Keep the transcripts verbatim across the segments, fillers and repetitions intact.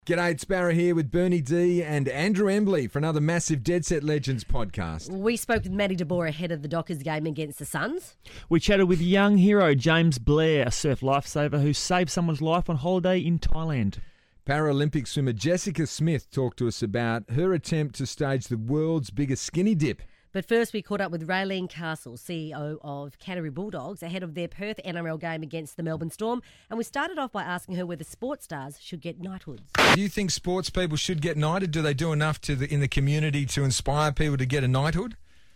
G'day, it's Barra here with Bernie D and Andrew Embley for another massive Dead Set Legends podcast. We spoke with Matty DeBoer ahead of the Dockers game against the Suns. We chatted with young hero James Blair, a surf lifesaver who saved someone's life on holiday in Thailand. Paralympic swimmer Jessica Smith talked to us about her attempt to stage the world's biggest skinny dip. But first, we caught up with Raylene Castle, C E O of Canterbury Bulldogs, ahead of their Perth N R L game against the Melbourne Storm. And we started off by asking her whether sports stars should get knighthoods. Do you think sports people should get knighted? Do they do enough to the, in the community to inspire people to get a knighthood?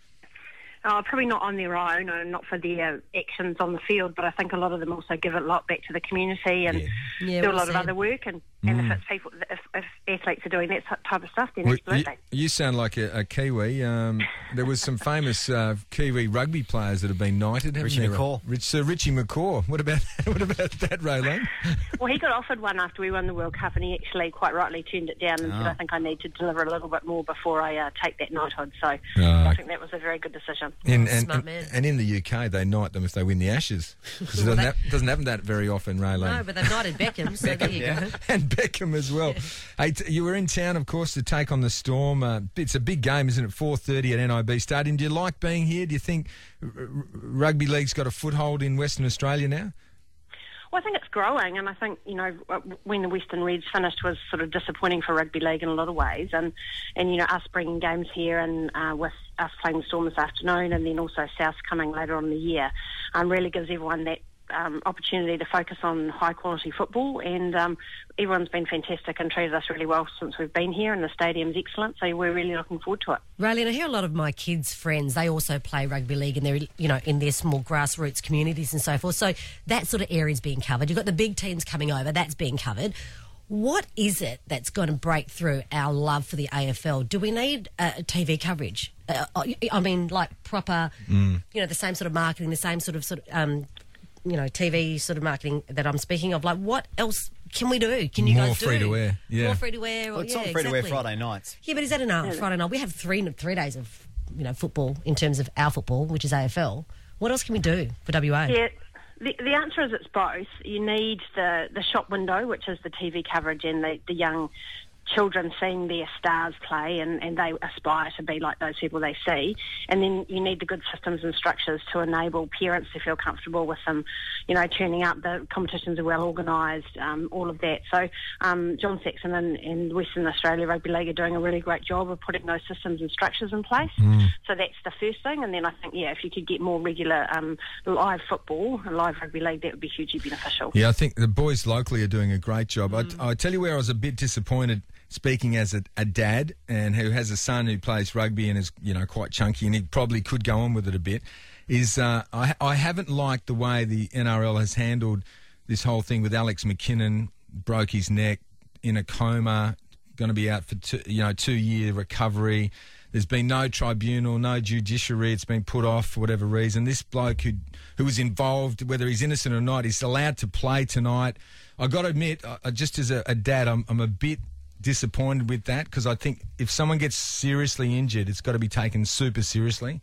Uh, probably not on their own and not for their actions on the field, but I think a lot of them also give a lot back to the community and Yeah. Yeah, do a well lot of said. other work. And, and Mm. if it's people, if, if athletes are doing that type of stuff, then Well, you, absolutely. you sound like a, a Kiwi. Um, there was some famous uh, Kiwi rugby players that have been knighted. haven't Richie there? McCaw. Rich, Sir Richie McCaw. What about what about that, Raylene? Well, he got offered one after we won the World Cup, and he actually quite rightly turned it down and said, Oh. I think I need to deliver a little bit more before I uh, take that knighthood. So Oh. I think that was a very good decision. And, and, Smart and, man. and in the U K, they knight them if they win the Ashes. 'Cause it doesn't, hap- doesn't happen that very often, Raylene. No, but they've knighted Beckham, so there you go. And Beckham as well. Hey, t- you were in town, of course, to take on the Storm. Uh, it's a big game, isn't it? four thirty at N I B Stadium. Do you like being here? Do you think r- r- rugby league's got a foothold in Western Australia now? Well, I think it's growing, and I think, you know, when the Western Reds finished was sort of disappointing for rugby league in a lot of ways, and, and you know, us bringing games here and uh, with us playing the Storm this afternoon and then also South coming later on in the year um, really gives everyone that um, opportunity to focus on high-quality football, and um, everyone's been fantastic and treated us really well since we've been here, and the stadium's excellent, so we're really looking forward to it. Raylene, I hear a lot of my kids' friends, they also play rugby league in their, you know, in their small grassroots communities and so forth. So that sort of area's being covered. You've got the big teams coming over, that's being covered. What is it that's going to break through our love for the A F L? Do we need uh, T V coverage? Uh, I mean, like proper, Mm. you know, the same sort of marketing, the same sort of sort of, um, you know, T V sort of marketing that I'm speaking of. Like, what else can we do? Can you More guys do? free to wear, yeah. More free to wear. Well, it's yeah, on free to wear exactly. Friday nights. Yeah, but is that enough? Friday night. We have three three days of, you know, football in terms of our football, which is A F L. What else can we do for W A? Yeah, the, the answer is it's both. You need the, the shop window, which is the T V coverage and the, the young children seeing their stars play, and, and they aspire to be like those people they see. And then you need the good systems and structures to enable parents to feel comfortable with them, you know, turning up. The competitions are well organised, um, all of that. So um, John Saxon and, and Western Australia Rugby League are doing a really great job of putting those systems and structures in place. Mm. So that's the first thing. And then I think, yeah, if you could get more regular um, live football, live rugby league, that would be hugely beneficial. Yeah, I think the boys locally are doing a great job. Mm. I, I tell you where I was a bit disappointed, speaking as a, a dad and who has a son who plays rugby and is, you know, quite chunky and he probably could go on with it a bit, is uh, I, I haven't liked the way the N R L has handled this whole thing with Alex McKinnon, broke his neck, in a coma, going to be out for two, you know, two-year recovery. There's been no tribunal, no judiciary. It's been put off for whatever reason. This bloke who who was involved, whether he's innocent or not, is allowed to play tonight. I've got to admit, uh, just as a, a dad, I'm, I'm a bit disappointed with that, because I think if someone gets seriously injured, it's got to be taken super seriously.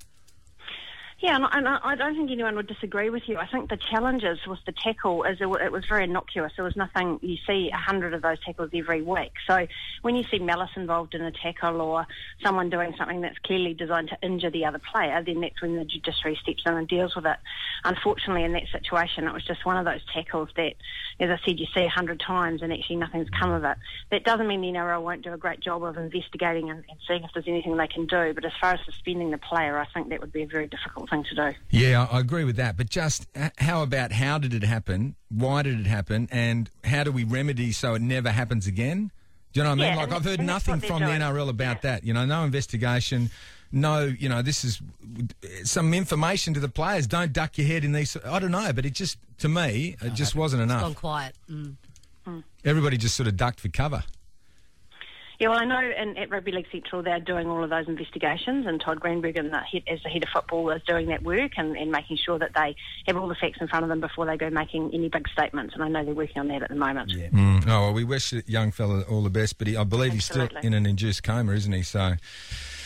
Yeah, and I, and I don't think anyone would disagree with you. I think the challenges with the tackle is it, it was very innocuous. There was nothing, you see a hundred of those tackles every week. So when you see malice involved in a tackle or someone doing something that's clearly designed to injure the other player, then that's when the judiciary steps in and deals with it. Unfortunately, in that situation, it was just one of those tackles that, as I said, you see a hundred times and actually nothing's come of it. That doesn't mean the N R L won't do a great job of investigating and, and seeing if there's anything they can do, but as far as suspending the player, I think that would be a very difficult thing to do. Yeah, I I agree with that. But just h- how about how did it happen? Why did it happen? And how do we remedy so it never happens again? Do you know what I mean? Yeah, Like, and- I've heard and that's nothing what they're from the doing. N R L about Yeah. that. You know, no investigation, no, you know, this is some information to the players. Don't duck your head in these. I don't know, but it just, to me, it just wasn't enough. Gone quiet. Mm. Everybody just sort of ducked for cover. Yeah, well, I know in, at Rugby League Central they're doing all of those investigations, and Todd Greenberg, and the head, as the head of football, is doing that work and, and making sure that they have all the facts in front of them before they go making any big statements. And I know they're working on that at the moment. Yeah. Mm. Oh, well, we wish the young fella all the best, but he, I believe he's Absolutely. still in an induced coma, isn't he? So,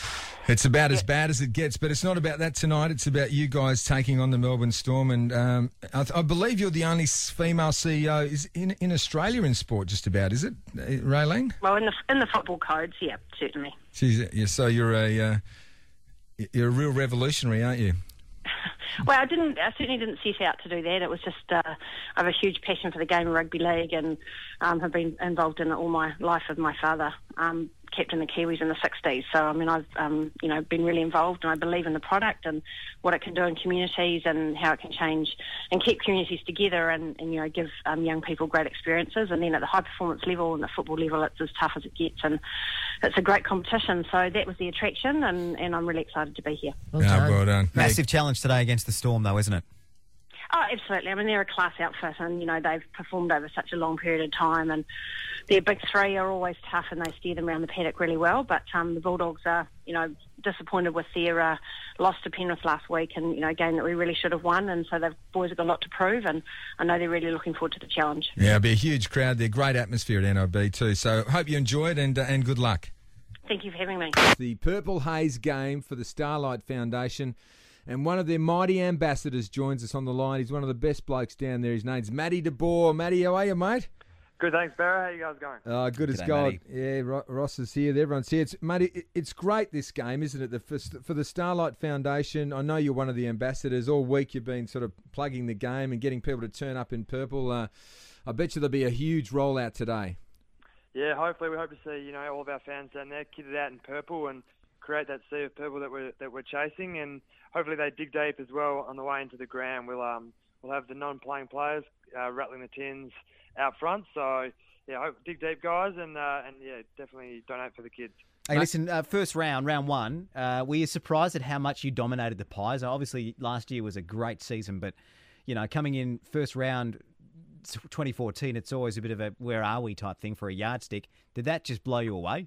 It's about as bad as it gets, but it's not about that tonight. It's about you guys taking on the Melbourne Storm, and um, I, I believe you're the only s- female C E O is in in Australia in sport. Just about, is it, uh, Raylene? Well, in the in the football codes, yeah, certainly. She's, yeah, so you're a uh, you're a real revolutionary, aren't you? Well, I didn't. I certainly didn't set out to do that. It was just uh, I have a huge passion for the game of rugby league, and um, have been involved in it all my life with my father. Um, captain the Kiwis in the sixties. So, I mean, I've, um, you know, been really involved, and I believe in the product and what it can do in communities and how it can change and keep communities together and, and you know, give um, young people great experiences. And then at the high performance level and the football level, it's as tough as it gets, and it's a great competition. So that was the attraction, and, and I'm really excited to be here. Well Ah, done. well done. Massive challenge today against the Storm, though, isn't it? Oh, absolutely. I mean, they're a class outfit, and, you know, they've performed over such a long period of time, and their big three are always tough, and they steer them around the paddock really well. But um, the Bulldogs are, you know, disappointed with their uh, loss to Penrith last week, and, you know, a game that we really should have won, and so the boys have got a lot to prove, and I know they're really looking forward to the challenge. Yeah, it'll be a huge crowd there. Great atmosphere at N I B too. So hope you enjoy it, and uh, and good luck. Thank you for having me. The Purple Haze game for the Starlight Foundation. And one of their mighty ambassadors joins us on the line. He's one of the best blokes down there. His name's Matty De Boer. Matty, how are you, mate? Good, thanks, Barra. How you guys going? Uh, good as G'day, gold. Matty. Yeah, Ro- Ross is here. Everyone's here. It's, Matty, it- it's great, this game, isn't it? The, for, for the Starlight Foundation, I know you're one of the ambassadors. All week you've been sort of plugging the game and getting people to turn up in purple. Uh, I bet you there'll be a huge rollout today. Yeah, hopefully we hope to see, you know, all of our fans down there kitted out in purple and create that sea of purple that we're that we're chasing, and hopefully they dig deep as well on the way into the ground. We'll um we'll have the non-playing players uh, rattling the tins out front. So yeah, hope, dig deep, guys, and uh, and yeah, definitely donate for the kids. Hey, listen, uh, first round, round one, uh, were you surprised at how much you dominated the Pies? Obviously, last year was a great season, but, you know, coming in first round twenty fourteen, it's always a bit of a where are we type thing for a yardstick. Did that just blow you away?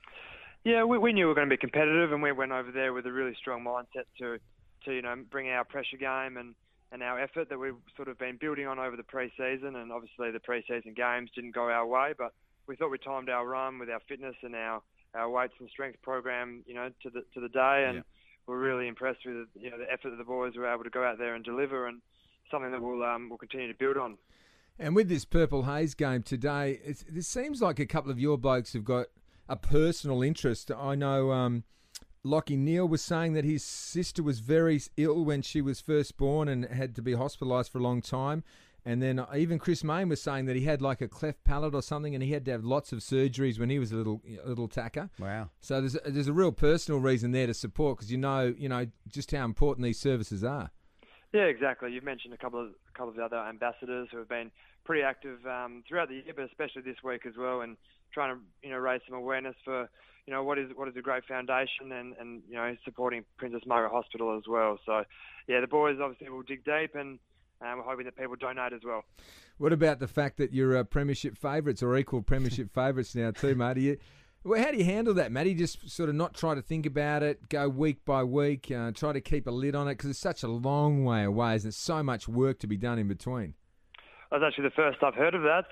Yeah, we, we knew we were going to be competitive, and we went over there with a really strong mindset to, to you know, bring our pressure game and, and our effort that we've sort of been building on over the pre-season. And obviously the pre-season games didn't go our way, but we thought we timed our run with our fitness and our, our weights and strength program, you know, to the to the day. And Yeah. we're really impressed with, you know, the effort that the boys were able to go out there and deliver, and something that we'll um, we'll continue to build on. And with this Purple Haze game today, it's, it seems like a couple of your blokes have got a personal interest. I know um, Lockie Neal was saying that his sister was very ill when she was first born and had to be hospitalised for a long time. And then even Chris Mayne was saying that he had like a cleft palate or something, and he had to have lots of surgeries when he was a little a little tacker. Wow. So there's there's a real personal reason there to support, because you know you know just how important these services are. Yeah, exactly. You've mentioned a couple of a couple of the other ambassadors who have been pretty active um, throughout the year, but especially this week as well, and trying to you know raise some awareness for you know what is what is a great foundation, and, and you know supporting Princess Margaret Hospital as well. So yeah, the boys obviously will dig deep, and um, we're hoping that people donate as well. What about the fact that you're uh, premiership favourites or equal premiership favourites now too, mate? You, well, how do you handle that, Matty? Just sort of not try to think about it, go week by week, uh, try to keep a lid on it, because it's such a long way away, and there's so much work to be done in between. That's actually the first I've heard of that.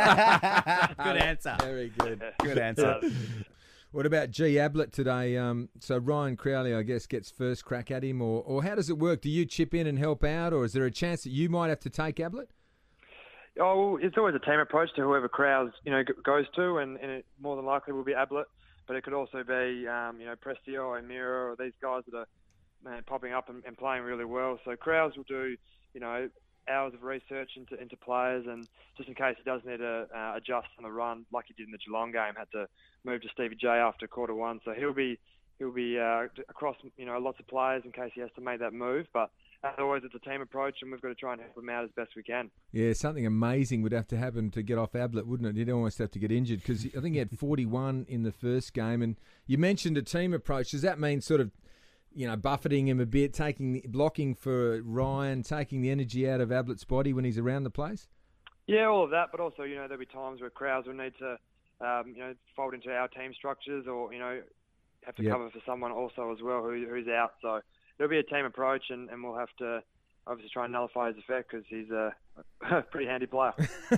So Good answer. Very good. Good answer. What about G. Ablett today? Um, so Ryan Crowley, I guess, gets first crack at him, or, or how does it work? Do you chip in and help out, or is there a chance that you might have to take Ablett? Oh, well, it's always a team approach to whoever Crowds, you know, g- goes to, and, and it more than likely will be Ablett, but it could also be, um, you know, Prestio or Mira or these guys that are man, popping up and, and playing really well. So Crowds will do, you know, hours of research into into players, and just in case he does need to uh, adjust on the run, like he did in the Geelong game, had to move to Stevie J after quarter one. So he'll be he'll be uh, across, you know, lots of players in case he has to make that move, but. As always, it's a team approach, and we've got to try and help them out as best we can. Yeah, something amazing would have to happen to get off Ablett, wouldn't it? He'd almost have to get injured, because I think he had forty-one in the first game. And you mentioned a team approach. Does that mean sort of, you know, buffeting him a bit, taking blocking for Ryan, taking the energy out of Ablett's body when he's around the place? Yeah, all of that, but also, you know, there'll be times where Crowds will need to, um, you know, fold into our team structures, or, you know, have to Yep. cover for someone also as well who, who's out. So it'll be a team approach, and, and we'll have to obviously try and nullify his effect because he's a, a pretty handy player.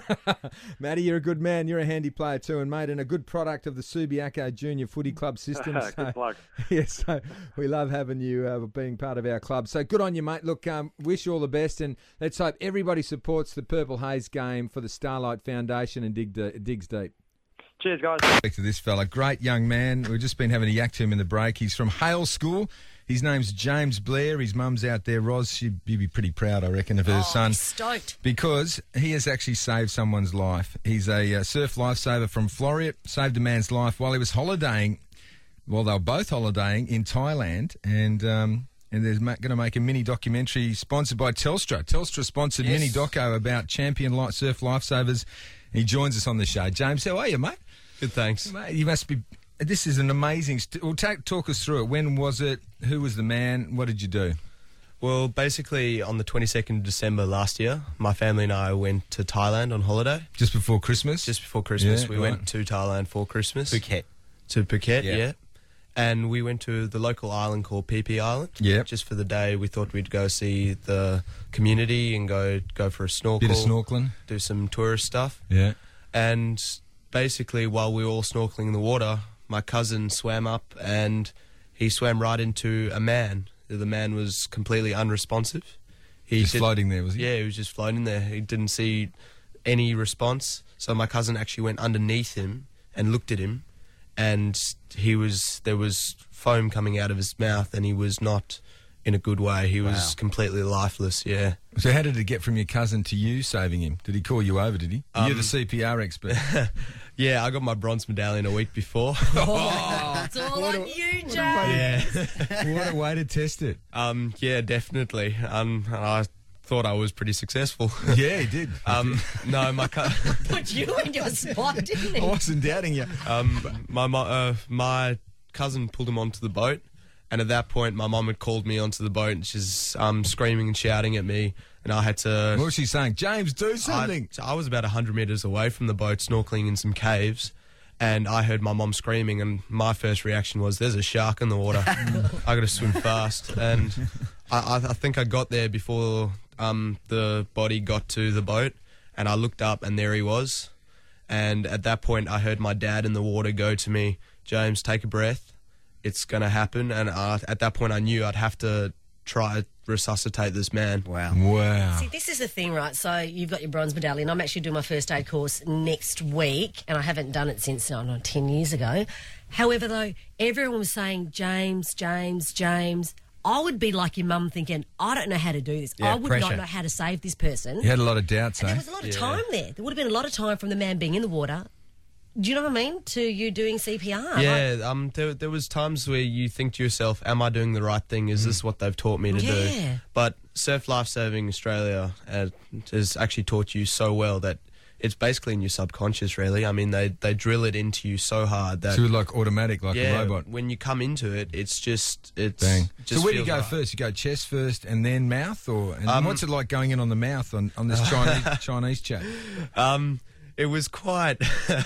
Matty, you're a good man. You're a handy player too, and mate, and a good product of the Subiaco Junior Footy Club system. Good So, plug. yeah, so we love having you uh, being part of our club. So good on you, mate. Look, um, wish you all the best, and let's hope everybody supports the Purple Haze game for the Starlight Foundation and dig de- digs deep. Cheers, guys. Back to this fella, great young man. We've just been having a yak to him in the break. He's from Hale School. His name's James Blair. His mum's out there, Roz. She'd be pretty proud, I reckon, of her Oh, son. stoked. Because he has actually saved someone's life. He's a uh, surf lifesaver from Floreat, saved a man's life while he was holidaying. Well, they were both holidaying in Thailand, and um, and they're ma- going to make a mini documentary sponsored by Telstra. Telstra sponsored Yes. mini doco about champion light surf lifesavers. He joins us on the show. James, how are you, mate? Good, thanks. Mate, you must be. This is an amazing. St- well, take, talk us through it. When was it? Who was the man? What did you do? Well, basically, on the twenty-second of December last year, my family and I went to Thailand on holiday. Just before Christmas? Just before Christmas, Yeah, we right. went to Thailand for Christmas. Phuket. To Phuket, Yeah. yeah. And we went to the local island called Phi Phi Island. Yep. Just for the day, we thought we'd go see the community and go go for a snorkel. Bit of snorkeling. Do some tourist stuff. Yeah. And basically, while we were all snorkeling in the water, my cousin swam up and he swam right into a man. The man was completely unresponsive. He Just did- floating there, was he? Yeah, he was just floating there. He didn't see any response. So my cousin actually went underneath him and looked at him, and he was there was foam coming out of his mouth, and he was not in a good way. He was Wow. completely lifeless. Yeah. So how did it get from your cousin to you saving him? Did he call you over, did he? You're Um, the C P R expert. Yeah, I got my bronze medallion a week before. It's all on you, James. yeah. What a way to test it. Um, yeah, definitely. Um, and I thought I was pretty successful. Yeah, he did. Um, no, my co- Put you in your spot, didn't I he? wasn't doubting you. um, my mo- uh, my cousin pulled him onto the boat, and at that point, my mum had called me onto the boat, and she's um, screaming and shouting at me, and I had to. What was she saying? James, do I, something. so I was about one hundred metres away from the boat, snorkeling in some caves, and I heard my mum screaming, and my first reaction was, there's a shark in the water. I got to swim fast. And I, I, I think I got there before um, the body got to the boat, and I looked up, and there he was. And at that point, I heard my dad in the water go to me, James, take a breath. It's going to happen. And I, at that point, I knew I'd have to try to resuscitate this man. Wow. Wow. See, this is the thing, right? So you've got your bronze medallion. I'm actually doing my first aid course next week, and I haven't done it since, I don't know, ten years ago. However, though, everyone was saying, James, James, James. I would be like your mum thinking, I don't know how to do this. Yeah, I would pressure. not know how to save this person. You had a lot of doubts, And eh? there was a lot of time there. There would have been a lot of time from the man being in the water. Do you know what I mean? To you doing C P R. Like, Yeah, um, there, there was times where you think to yourself, am I doing the right thing? Is this what they've taught me to Yeah. do? But Surf Lifesaving Australia uh, has actually taught you so well that it's basically in your subconscious, really. I mean, they, they drill it into you so hard that... So like automatic, like yeah, a robot. when you come into it, it's just... It's Bang. just So where do you feels go right. first? You go chest first and then mouth? Or and Um, what's it like going in on the mouth on, on this Chinese Chinese chat? Um, it was quite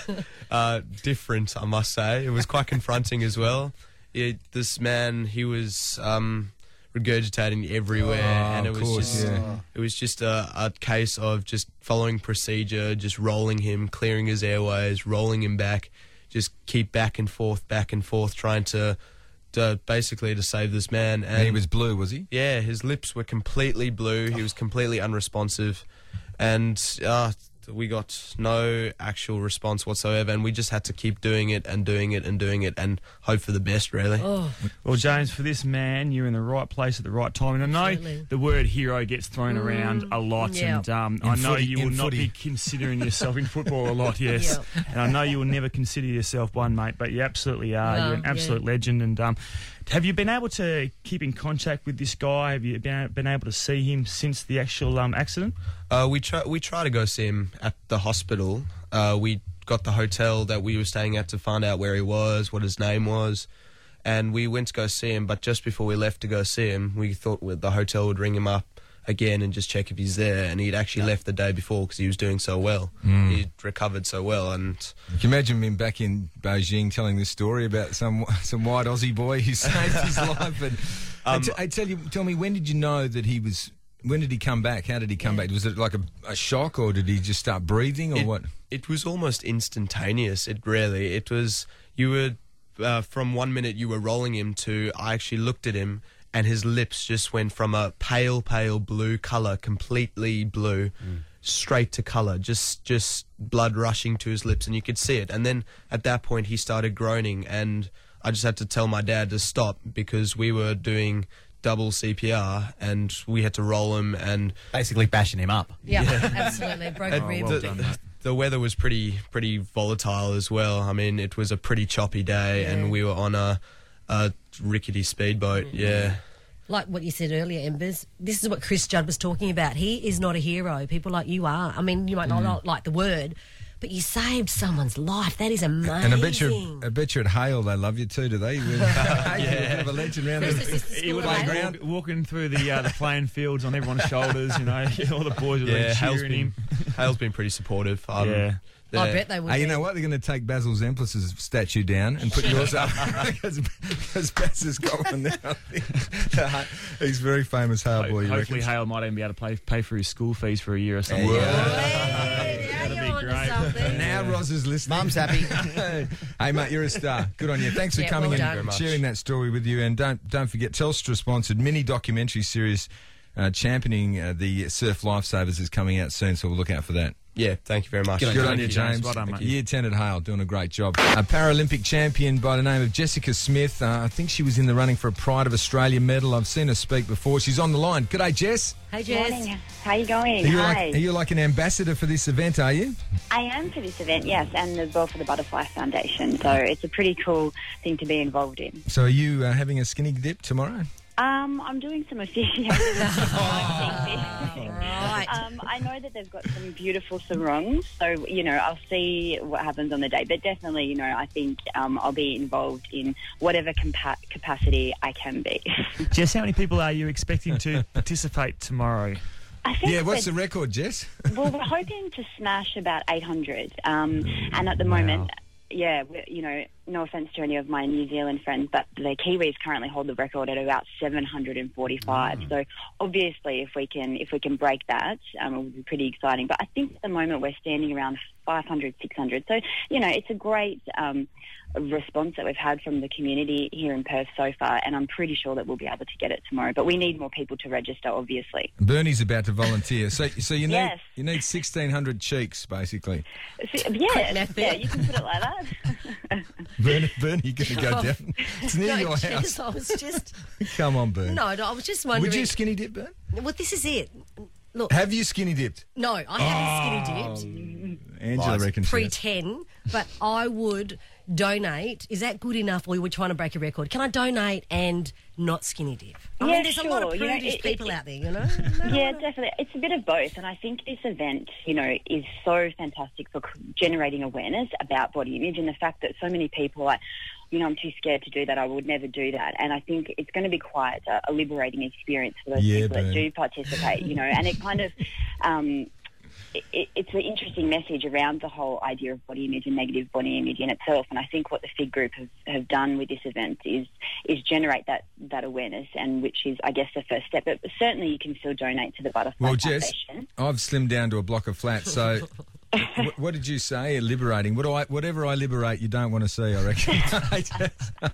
uh, different, I must say. It was quite confronting as well. It, this man, he was um, regurgitating everywhere, Oh, and it of was course, just yeah. it was just a, a case of just following procedure, just rolling him, clearing his airways, rolling him back, just keep back and forth, back and forth, trying to, to basically to save this man. And, And he was blue, was he? yeah, his lips were completely blue. He was completely unresponsive, and uh, we got no actual response whatsoever. And we just had to keep doing it and doing it and doing it and hope for the best, really. Oh, Well, James, for this man, you're in the right place at the right time. And I know Absolutely. the word hero gets thrown around a lot, yeah. and um, In I know footy- you will in not footy. be considering yourself in football a lot, yes. Yeah. And I know you will never consider yourself one, mate, but you absolutely are. No, you're an absolute yeah. legend. And um, have you been able to keep in contact with this guy? Have you been, been able to see him since the actual um, accident? Uh, we try we try to go see him at the hospital. Uh, we got the hotel that we were staying at to find out where he was, what his name was, and we went to go see him. But just before we left to go see him, we thought the hotel would ring him up again and just check if he's there. And he'd actually left the day before because he was doing so well. He'd recovered so well, and Can you imagine him back in Beijing telling this story about some some white Aussie boy who saved his life? And Um, I, t- I tell you, tell me, when did you know that he was when did he come back? How did he come back? Was it like a, a shock, or did he just start breathing, or it, what? It was almost instantaneous. It really, it was, you were, uh, from one minute you were rolling him to, I actually looked at him and his lips just went from a pale, pale blue colour, completely blue, mm. straight to colour, just, just blood rushing to his lips, and you could see it. And then at that point he started groaning, and I just had to tell my dad to stop because we were doing double C P R and we had to roll him and basically bashing him up. Yeah, yeah. Absolutely. Broken oh, rib. well done, mate. The weather was pretty pretty volatile as well. I mean, it was a pretty choppy day, yeah. and we were on a, a rickety speedboat. Mm-hmm. Yeah. Like what you said earlier, Embers, this is what Chris Judd was talking about. He is not a hero. People like you are. I mean, you might not, mm. not like the word, but you saved someone's life. That is amazing. And I bet you, I bet you at Hale they love you too, do they? Yeah. You're a bit of a legend around Chris, the He would have playground. walk, walking through the uh, the playing fields on everyone's shoulders, you know, all the boys were yeah, cheering Hale's been, him. Hale's been pretty supportive. Um, yeah. I bet they would. Hey, you be. know what? They're going to take Basil Zemplis' statue down and put yours up because, because Baz has got one now. He's a very famous Hale boy. You Hopefully, reckon? Hale might even be able to pay, pay for his school fees for a year or something. Hey, now That'd you're be onto great. something. Now Roz is listening. Mum's happy. Hey, mate, you're a star. Good on you. Thanks for Yeah, coming well and done. sharing that story with you. And don't don't forget, Telstra-sponsored mini documentary series uh, championing uh, the Surf Lifesavers is coming out soon, so we'll look out for that. Yeah, thank you very much. Good, Good on on you, you, James. James. Well done, mate. Year ten at Hale, doing a great job. A Paralympic champion by the name of Jessica Smith. Uh, I think she was in the running for a Pride of Australia medal. I've seen her speak before. She's on the line. G'day, Jess. Hey, Jess. Morning. How you going? Are you, Hi. like, are you like an ambassador for this event, are you? I am for this event, yes, and as well for the Butterfly Foundation. So it's a pretty cool thing to be involved in. So are you uh, having a skinny dip tomorrow? Um, I'm doing some officiating. Right. um, I know that they've got some beautiful sarongs, so, you know, I'll see what happens on the day. But definitely, you know, I think um, I'll be involved in whatever compa- capacity I can be. Jess, how many people are you expecting to participate tomorrow? I think Yeah, what's that- the record, Jess? Well, we're hoping to smash about eight hundred. Um, and at the moment, yeah, we you know, no offence to any of my New Zealand friends, but the Kiwis currently hold the record at about seven hundred forty-five. Mm. So obviously, if we can if we can break that, um, it would be pretty exciting. But I think at the moment we're standing around five hundred, six hundred. So, you know, it's a great um, response that we've had from the community here in Perth so far, and I'm pretty sure that we'll be able to get it tomorrow. But we need more people to register, obviously. Bernie's about to volunteer. So so you need Yes. you need sixteen hundred cheeks, basically. So, yeah, method. yeah, you can put it like that. Bernie, Bernie, you're going to go Oh. down. It's near No, your Jess, house. I was just... Come on, Bernie. No, no, I was just wondering... Would you skinny dip, Bern? Well, this is it. Look, Have you skinny dipped? no, I haven't skinny dipped. Angela Lies. reckons she pre has. ten, but I would donate. Is that good enough, or are we trying to break a record? Can I donate and not skinny dip? I Yeah, mean, there's a lot of sure. You know, prudish it- people it- out there, you know? Yeah, definitely. It's a bit of both, and I think this event, you know, is so fantastic for c- generating awareness about body image, and the fact that so many people are like, you know, I'm too scared to do that. I would never do that. And I think it's going to be quite a, a liberating experience for those Yeah, people that Bern. do participate, you know, and it kind of... Um, it, it's an interesting message around the whole idea of body image and negative body image in itself. And I think what the F I G group have, have done with this event is is generate that, that awareness, and which is, I guess, the first step. But certainly you can still donate to the Butterfly Well, Jess, Foundation. I've slimmed down to a block of flats, so... wh- what did you say? Liberating. What do I, whatever I liberate, you don't want to see, I reckon.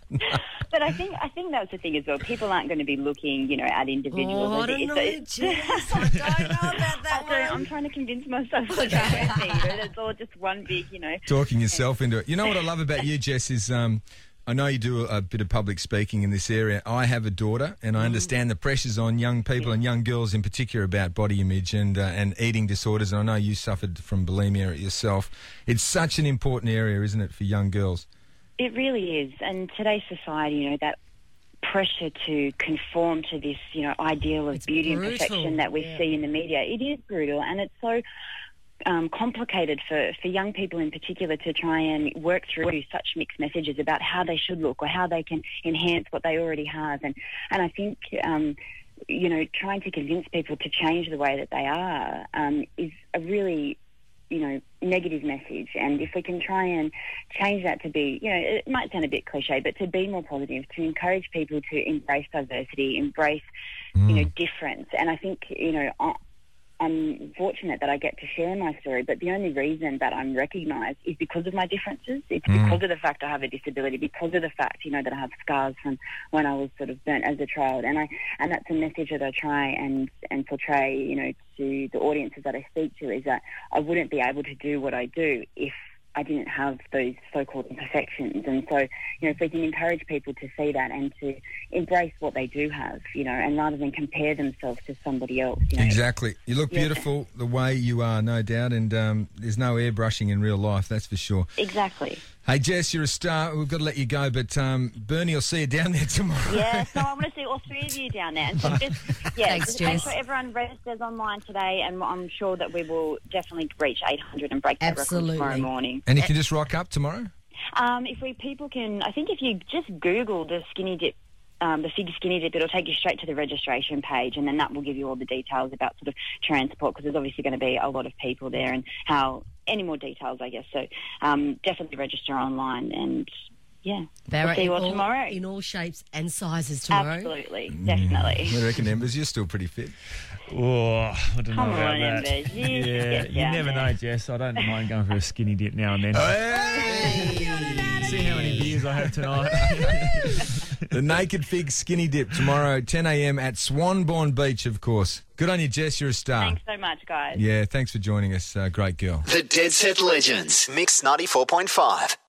But I think I think that's the thing as well. People aren't going to be looking, you know, at individuals. Oh, I as don't it- know, so it's- Jess. I don't know about that I don't- one. I'm trying to convince myself that that won't be, you know, it's all just one big, you know. Talking yourself into it. You know what I love about you, Jess, is um, I know you do a, a bit of public speaking in this area. I have a daughter, and I understand the pressures on young people and young girls in particular about body image and uh, and eating disorders. And I know you suffered from bulimia yourself. It's such an important area, isn't it, for young girls? It really is. And today's society, you know, that pressure to conform to this, you know, ideal of It's beauty brutal, and perfection that we yeah. see in the media, it is brutal, and it's so um, complicated for, for young people in particular to try and work through such mixed messages about how they should look or how they can enhance what they already have. And, and I think, um, you know, trying to convince people to change the way that they are um, is a really you know, negative message. And if we can try and change that to be, you know, it might sound a bit cliche, but to be more positive, to encourage people to embrace diversity, embrace, mm. you know, difference. And I think, you know, I, I'm fortunate that I get to share my story, but the only reason that I'm recognised is because of my differences. It's mm. because of the fact I have a disability, because of the fact, you know, that I have scars from when I was sort of burnt as a child. And I and that's a message that I try and, and portray, you know, to the audiences that I speak to, is that I wouldn't be able to do what I do if I didn't have those so-called imperfections. And so, you know, if we can encourage people to see that and to embrace what they do have, you know, and rather than compare themselves to somebody else. You know. Exactly. You look Yeah. beautiful the way you are, no doubt, and um, there's no airbrushing in real life, that's for sure. Exactly. Hey, Jess, you're a star. We've got to let you go, but um, Bernie will see you down there tomorrow. Yeah, so I want to see all three of you down there. And so just, yeah, Thanks, just make Jess. sure everyone registers online today, and I'm sure that we will definitely reach eight hundred and break that Absolutely. record tomorrow morning. And you can just rock up tomorrow? Um, if we people can, I think if you just Google the skinny dip, um, the Fig Skinny Dip, it'll take you straight to the registration page, and then that will give you all the details about sort of transport, because there's obviously going to be a lot of people there, and how any more details, I guess. So um, definitely register online, and yeah, Barra, we'll see you all in all tomorrow. in all shapes and sizes tomorrow. Absolutely, definitely. I reckon, Embers, you're still pretty fit. Oh, I don't Come know about on, that. Embers, you yeah, get you down never there. know, Jess. I don't mind going for a skinny dip now and then. See how many beers I have tonight. The Naked Fig Skinny Dip tomorrow, ten a.m. at Swanbourne Beach, of course. Good on you, Jess. You're a star. Thanks so much, guys. Yeah, thanks for joining us. Uh, great girl. The Dead Set Legends. Mix ninety-four point five.